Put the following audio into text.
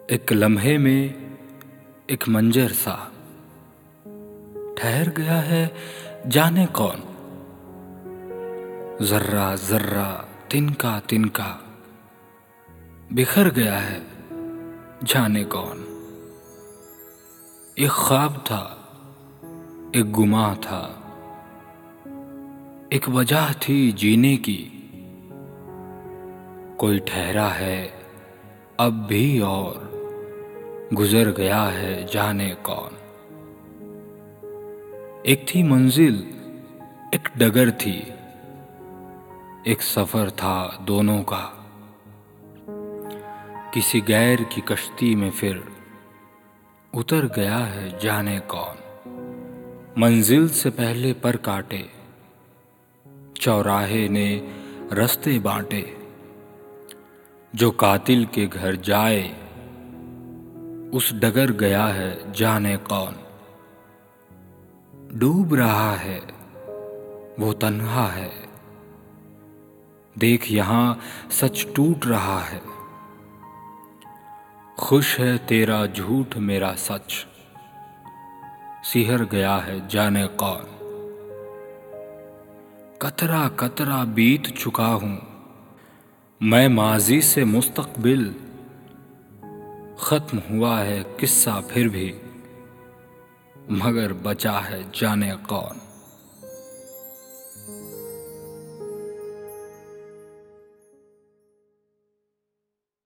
एक लम्हे में एक मंजर सा ठहर गया है, जाने कौन। जर्रा जर्रा तिनका तिनका बिखर गया है, जाने कौन। एक ख्वाब था, एक गुमा था, एक वजह थी जीने की। कोई ठहरा है अब भी और गुजर गया है, जाने कौन। एक थी मंजिल, एक डगर थी, एक सफर था दोनों का। किसी गैर की कश्ती में फिर उतर गया है, जाने कौन। मंजिल से पहले पर काटे, चौराहे ने रास्ते बांटे। जो कातिल के घर जाए, उस डगर गया है, जाने कौन। डूब रहा है वो तन्हा है, देख यहाँ सच टूट रहा है। खुश है तेरा झूठ मेरा सच, सिहर गया है, जाने कौन। कतरा कतरा बीत चुका हूँ मैं माजी से मुस्तकबिल। खत्म हुआ है किस्सा फिर भी, मगर बचा है, जाने कौन।